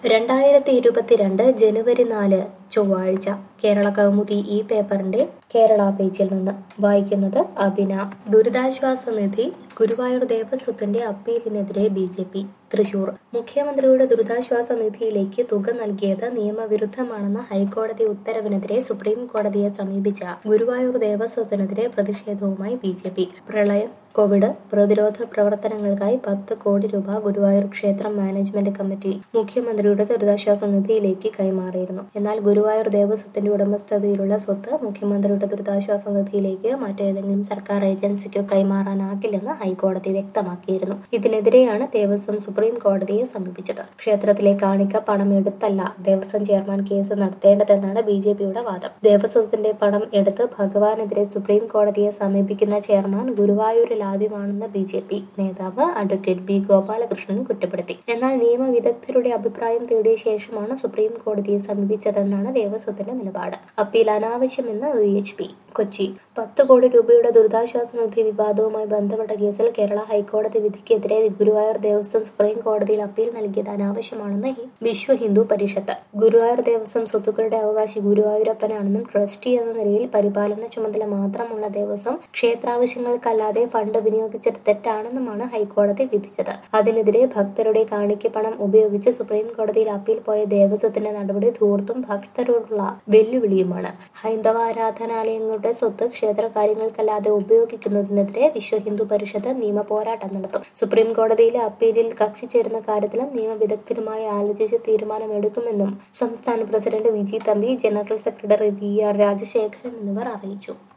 2022 ജനുവരി 4 ചൊവ്വാഴ്ച കേരള കൗമുദി ഈ പേപ്പറിന്റെ കേരള പേജിൽ നിന്ന് വായിക്കുന്നത് അഭിന. ദുരിതാശ്വാസ നിധി ഗുരുവായൂർ ദേവസ്വത്തിന്റെ അപ്പീലിനെതിരെ ബി.ജെ.പി. തൃശൂർ. മുഖ്യമന്ത്രിയുടെ ദുരിതാശ്വാസ നിധിയിലേക്ക് തുക നൽകിയത് നിയമവിരുദ്ധമാണെന്ന ഹൈക്കോടതി ഉത്തരവിനെതിരെ സുപ്രീം കോടതിയെ സമീപിച്ച ഗുരുവായൂർ ദേവസ്വത്തിനെതിരെ പ്രതിഷേധവുമായി ബി.ജെ.പി. പ്രളയം, കോവിഡ് പ്രതിരോധ പ്രവർത്തനങ്ങൾക്കായി 10 കോടി രൂപ ഗുരുവായൂർ ക്ഷേത്രം മാനേജ്മെന്റ് കമ്മിറ്റി മുഖ്യമന്ത്രിയുടെ ദുരിതാശ്വാസ നിധിയിലേക്ക് കൈമാറിയിരുന്നു. എന്നാൽ ഗുരുവായൂർ ദേവസ്വത്തിന്റെ ഉടമസ്ഥതയിലുള്ള സ്വത്ത് മുഖ്യമന്ത്രിയുടെ ദുരിതാശ്വാസ നിധിയിലേക്ക് മറ്റേതെങ്കിലും സർക്കാർ ഏജൻസിക്കോ കൈമാറാനാകില്ലെന്ന് ഹൈക്കോടതി വ്യക്തമാക്കിയിരുന്നു. ഇതിനെതിരെയാണ് ദേവസ്വം സുപ്രീം കോടതിയെ സമീപിച്ചത്. ക്ഷേത്രത്തിലെ കാണിക്ക പണം എടുത്തല്ല ദേവസ്വം ചെയർമാൻ കേസ് നടത്തേണ്ടതെന്നാണ് ബി.ജെ.പിയുടെ വാദം. ദേവസ്വത്തിന്റെ പണം എടുത്ത് ഭഗവാനെതിരെ സുപ്രീം കോടതിയെ സമീപിക്കുന്ന ചെയർമാൻ ഗുരുവായൂരിൽ ആദ്യമാണെന്ന് ബി.ജെ.പി. നേതാവ് അഡ്വക്കേറ്റ് ബി. ഗോപാലകൃഷ്ണൻ കുറ്റപ്പെടുത്തി. എന്നാൽ നിയമവിദഗ്ധരുടെ അഭിപ്രായം തേടിയ ശേഷമാണ് സുപ്രീം കോടതിയെ സമീപിച്ചതെന്നാണ് ദേവസ്വത്തിന്റെ നിലപാട്. അപ്പീൽ അനാവശ്യമെന്ന് വി.എച്ച്.പി. കൊച്ചി. 10 കോടി രൂപയുടെ ദുരിതാശ്വാസ നിധി വിവാദവുമായി ബന്ധപ്പെട്ട കേസിൽ കേരള ഹൈക്കോടതി വിധിക്കെതിരെ ഗുരുവായൂർ ദേവസ്വം സുപ്രീം കോടതിയിൽ അപ്പീൽ നൽകിയത് അനാവശ്യമാണെന്ന് വിശ്വ ഹിന്ദു പരിഷത്ത്. ഗുരുവായൂർ ദേവസ്വം സ്വത്തുക്കളുടെ അവകാശി ഗുരുവായൂരപ്പനാണെന്നും ട്രസ്റ്റി എന്ന നിലയിൽ പരിപാലന ചുമതല മാത്രമുള്ള ദേവസ്വം ക്ഷേത്രാവശ്യങ്ങൾക്കല്ലാതെ ഫണ്ട് വിനിയോഗിച്ചത് തെറ്റാണെന്നുമാണ് ഹൈക്കോടതി വിധിച്ചത്. അതിനെതിരെ ഭക്തരുടെ കാണിക്കപ്പണം ഉപയോഗിച്ച് സുപ്രീം കോടതിയിൽ അപ്പീൽ പോയ ദേവസ്വത്തിന്റെ നടപടി ധൂർത്തും ഭക്തരോടുള്ള വെല്ലുവിളിയുമാണ്. ഹൈന്ദവ ആരാധനാലയങ്ങളുടെ സ്വത്ത് ക്ഷേത്ര കാര്യങ്ങൾക്കല്ലാതെ ഉപയോഗിക്കുന്നതിനെതിരെ വിശ്വ ഹിന്ദു പരിഷത്ത് നിയമ പോരാട്ടം നടത്തും. സുപ്രീം കോടതിയിലെ അപ്പീലിൽ കക്ഷി ചേരുന്ന കാര്യത്തിലും നിയമവിദഗ്ധരുമായി ആലോചിച്ച് തീരുമാനമെടുക്കുമെന്നും സംസ്ഥാന president V G. Thampi, general secretary V R. Rajasekharan എന്നിവർ അറിയിച്ചു.